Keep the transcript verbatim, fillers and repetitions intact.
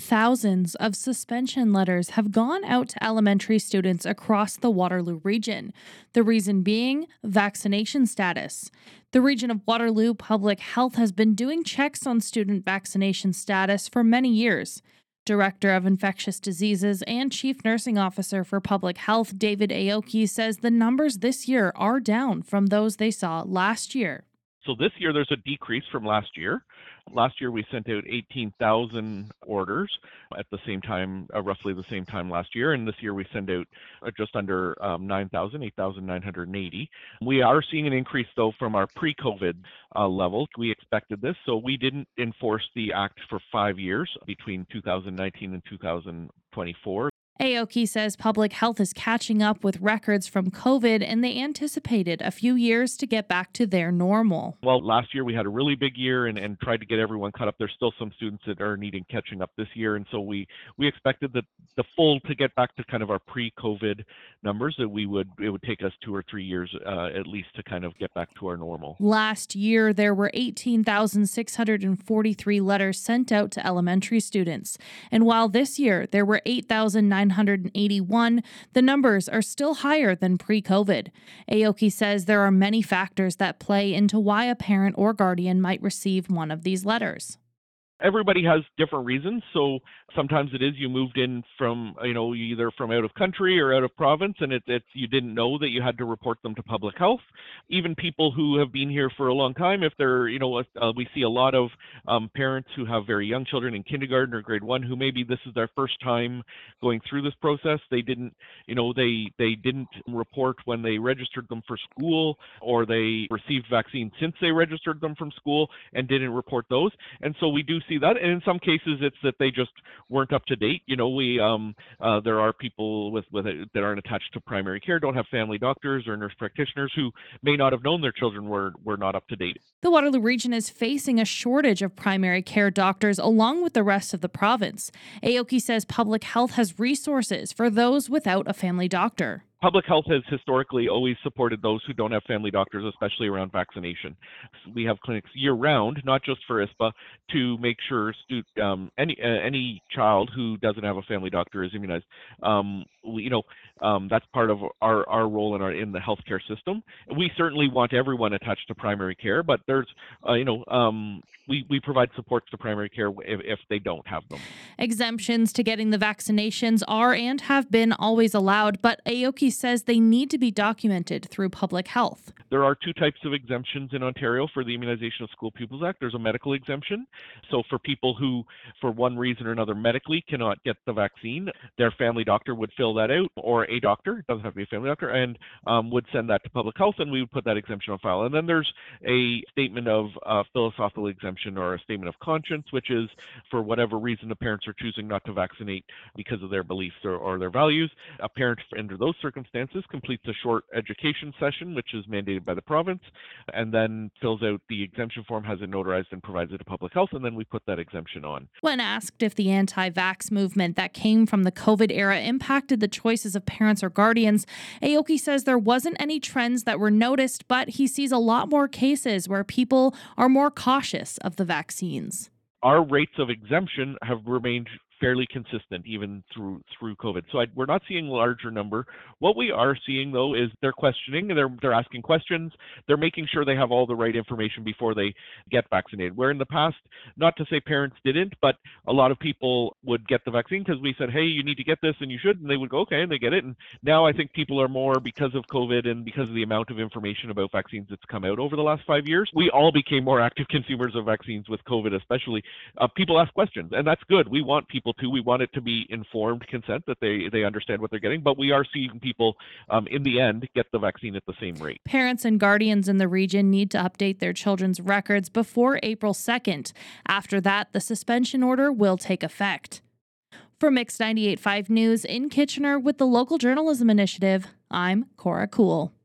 Thousands of suspension letters have gone out to elementary students across the Waterloo region. The reason being vaccination status. The region of Waterloo Public Health has been doing checks on student vaccination status for many years. Director of Infectious Diseases and Chief Nursing Officer for Public Health, David Aoki, says the numbers this year are down from those they saw last year. So this year there's a decrease from last year. Last year we sent out eighteen thousand orders at the same time, uh, roughly the same time last year, and this year we send out uh, just under um, nine thousand, eight thousand nine hundred eighty. We are seeing an increase though from our pre-COVID uh, level. We expected this, so we didn't enforce the act for five years between two thousand nineteen and two thousand twenty-four. Aoki says public health is catching up with records from COVID, and they anticipated a few years to get back to their normal. Well, last year we had a really big year and, and tried to get everyone caught up. There's still some students that are needing catching up this year, and so we, we expected that the full to get back to kind of our pre-COVID numbers, that we would it would take us two or three years uh, at least to kind of get back to our normal. Last year, there were eighteen thousand six hundred forty-three letters sent out to elementary students, and while this year there were eight thousand nine hundred eighty-one, the numbers are still higher than pre-COVID. Aoki says there are many factors that play into why a parent or guardian might receive one of these letters. Everybody has different reasons. So sometimes it is you moved in from, you know, either from out of country or out of province, and it, it's you didn't know that you had to report them to public health. Even people who have been here for a long time, if they're, you know, uh, we see a lot of um, parents who have very young children in kindergarten or grade one who maybe this is their first time going through this process. They didn't, you know, they they didn't report when they registered them for school, or they received vaccines since they registered them from school and didn't report those. And so we do see that, and in some cases it's that they just weren't up to date. You know, we um uh, there are people with with it that aren't attached to primary care, don't have family doctors or nurse practitioners, who may not have known their children were were not up to date. The Waterloo region is facing a shortage of primary care doctors along with the rest of the province. Aoki says public health has resources for those without a family doctor. Public health has historically always supported those who don't have family doctors, especially around vaccination. We have clinics year-round, not just for I S P A, to make sure stu- um, any uh, any child who doesn't have a family doctor is immunized. Um, we, you know, um, that's part of our, our role in our in the healthcare system. We certainly want everyone attached to primary care, but there's, uh, you know, um, we, we provide supports to primary care if, if they don't have them. Exemptions to getting the vaccinations are and have been always allowed, but Aoki says they need to be documented through public health. There are two types of exemptions in Ontario for the Immunization of School Pupils Act. There's a medical exemption. So for people who, for one reason or another, medically cannot get the vaccine, their family doctor would fill that out, or a doctor, it doesn't have to be a family doctor, and um, would send that to public health, and we would put that exemption on file. And then there's a statement of uh, philosophical exemption, or a statement of conscience, which is for whatever reason the parents are choosing not to vaccinate because of their beliefs or, or their values. A parent under those circumstances completes a short education session, which is mandated by the province, and then fills out the exemption form, has it notarized, and provides it to public health, and then we put that exemption on. When asked if the anti-vax movement that came from the COVID era impacted the choices of parents or guardians, Aoki says there wasn't any trends that were noticed, but he sees a lot more cases where people are more cautious of the vaccines. Our rates of exemption have remained fairly consistent even through through COVID. So I, we're not seeing a larger number. What we are seeing, though, is they're questioning, they're they're asking questions, they're making sure they have all the right information before they get vaccinated. Where in the past, not to say parents didn't, but a lot of people would get the vaccine because we said, hey, you need to get this and you should, and they would go, okay, and they get it. And now I think people are more, because of COVID and because of the amount of information about vaccines that's come out over the last five years, we all became more active consumers of vaccines with COVID especially. Uh, people ask questions, and that's good. We want people to. We want it to be informed consent, that they, they understand what they're getting, but we are seeing people um, in the end get the vaccine at the same rate. Parents and guardians in the region need to update their children's records before April second. After that, the suspension order will take effect. For Mix ninety-eight point five News in Kitchener with the Local Journalism Initiative, I'm Cora Cool.